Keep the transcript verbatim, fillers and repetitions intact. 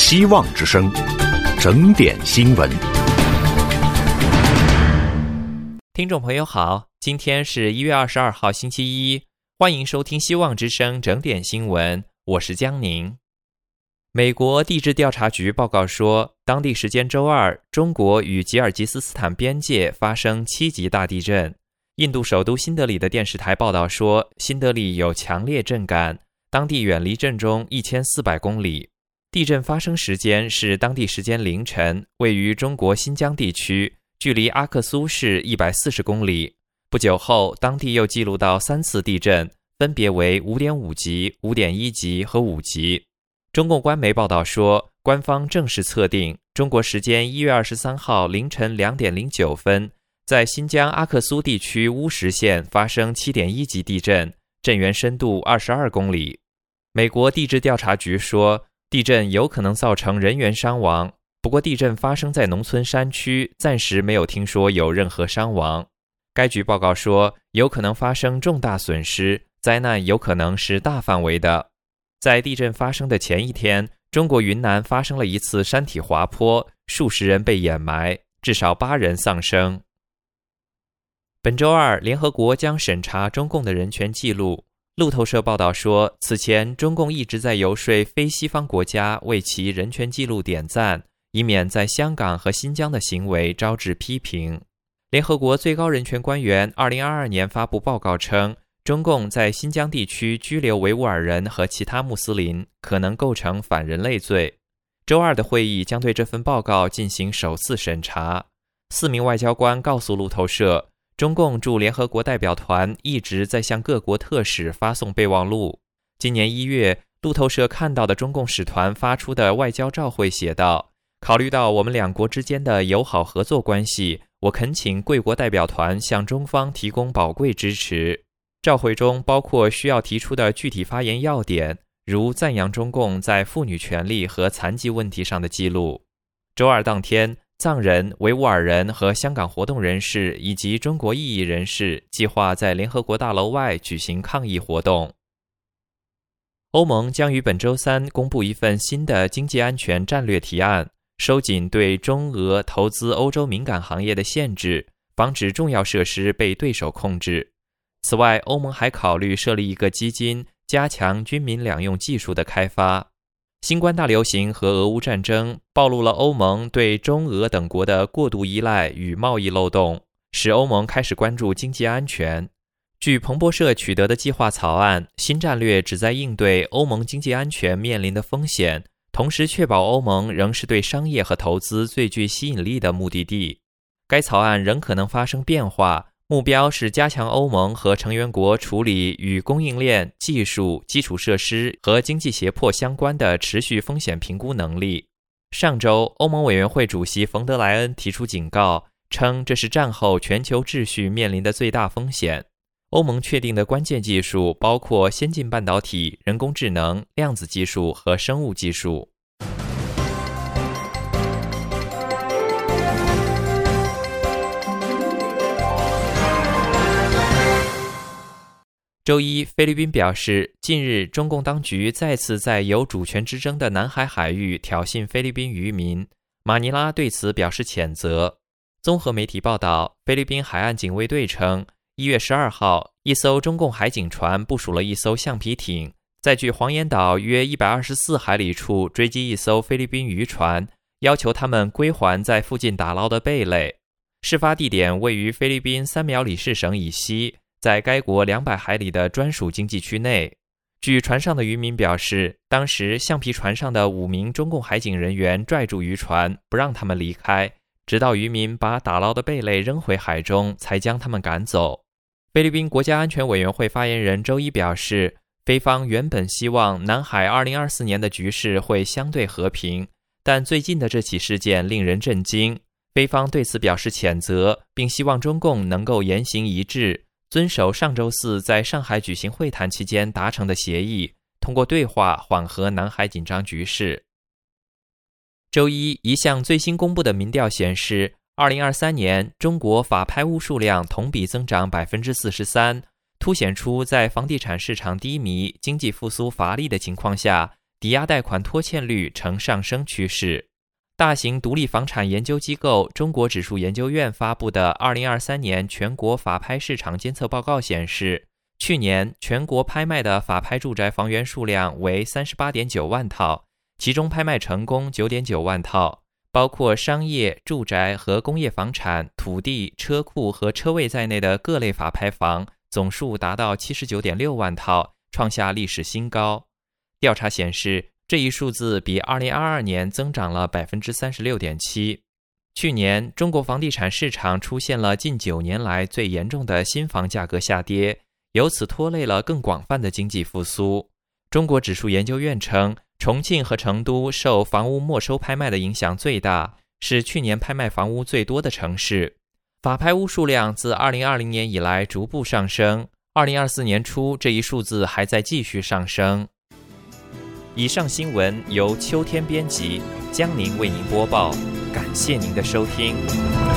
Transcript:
希望之声，整点新闻。 听众朋友好，今天是一月二十二号星期一，欢迎收听希望之声整点新闻，我是江宁。美国地质调查局报告说，当地时间周二，中国与吉尔吉斯斯坦边界发生七级大地震。印度首都新德里的电视台报道说，新德里有强烈震感，当地远离震中一千四百公里。地震发生时间是当地时间凌晨，位于中国新疆地区，距离阿克苏市一百四十公里。不久后，当地又记录到三次地震，分别为 五点五 级、五点一 级和五级。中共官媒报道说，官方正式测定，中国时间一月二十三号凌晨两点零九分，在新疆阿克苏地区乌什县发生 七点一 级地震，震源深度二十二公里。美国地质调查局说，地震有可能造成人员伤亡，不过地震发生在农村山区，暂时没有听说有任何伤亡。该局报告说，有可能发生重大损失，灾难有可能是大范围的。在地震发生的前一天，中国云南发生了一次山体滑坡，数十人被掩埋，至少八人丧生。本周二，联合国将审查中共的人权记录。路透社报道说，此前中共一直在游说非西方国家为其人权记录点赞，以免在香港和新疆的行为招致批评。联合国最高人权官员二零二二年发布报告称，中共在新疆地区拘留维吾尔人和其他穆斯林，可能构成反人类罪。周二的会议将对这份报告进行首次审查。四名外交官告诉路透社，中共驻联合国代表团一直在向各国特使发送备忘录。今年一月，路透社看到的中共使团发出的外交照会写道，考虑到我们两国之间的友好合作关系，我恳请贵国代表团向中方提供宝贵支持。照会中包括需要提出的具体发言要点，如赞扬中共在妇女权利和残疾问题上的记录。周二当天，藏人、维吾尔人和香港活动人士以及中国异议人士计划在联合国大楼外举行抗议活动。欧盟将于本周三公布一份新的经济安全战略提案，收紧对中俄投资欧洲敏感行业的限制，防止重要设施被对手控制。此外，欧盟还考虑设立一个基金，加强军民两用技术的开发。新冠大流行和俄乌战争暴露了欧盟对中俄等国的过度依赖与贸易漏洞，使欧盟开始关注经济安全。据彭博社取得的计划草案，新战略旨在应对欧盟经济安全面临的风险，同时确保欧盟仍是对商业和投资最具吸引力的目的地。该草案仍可能发生变化，目标是加强欧盟和成员国处理与供应链、技术、基础设施和经济胁迫相关的持续风险评估能力。上周，欧盟委员会主席冯德莱恩提出警告，称这是战后全球秩序面临的最大风险。欧盟确定的关键技术包括先进半导体、人工智能、量子技术和生物技术。周一，菲律宾表示，近日中共当局再次在有主权之争的南海海域挑衅菲律宾渔民，马尼拉对此表示谴责。综合媒体报道，菲律宾海岸警卫队称，一月十二号，一艘中共海警船部署了一艘橡皮艇，在距黄岩岛约一百二十四海里处追击一艘菲律宾渔船，要求他们归还在附近打捞的贝类。事发地点位于菲律宾三苗里士省以西，在该国两百海里的专属经济区内。据船上的渔民表示，当时橡皮船上的五名中共海警人员拽住渔船，不让他们离开，直到渔民把打捞的贝类扔回海中，才将他们赶走。菲律宾国家安全委员会发言人周一表示，菲方原本希望南海二零二四年的局势会相对和平，但最近的这起事件令人震惊。菲方对此表示谴责，并希望中共能够言行一致，遵守上周四在上海举行会谈期间达成的协议，通过对话缓和南海紧张局势。周一，一项最新公布的民调显示，二零二三年中国法拍屋数量同比增长 百分之四十三， 凸显出在房地产市场低迷、经济复苏乏力的情况下， 抵押贷款拖欠率呈上升趋势。大型独立房产研究机构中国指数研究院发布的二零二三年全国法拍市场监测报告显示，去年全国拍卖的法拍住宅房源数量为 三十八点九万套，其中拍卖成功 九点九万套，包括商业、住宅和工业房产、土地、车库和车位在内的各类法拍房总数达到 七十九点六万套，创下历史新高。调查显示，这一数字比二零二二年增长了 百分之三十六点七。 去年中国房地产市场出现了近九年来最严重的新房价格下跌，由此拖累了更广泛的经济复苏。中国指数研究院称，重庆和成都受房屋没收拍卖的影响最大，是去年拍卖房屋最多的城市。法拍屋数量自二零二零年以来逐步上升，二零二四年初这一数字还在继续上升。以上新闻由秋天编辑，江宁为您播报，感谢您的收听。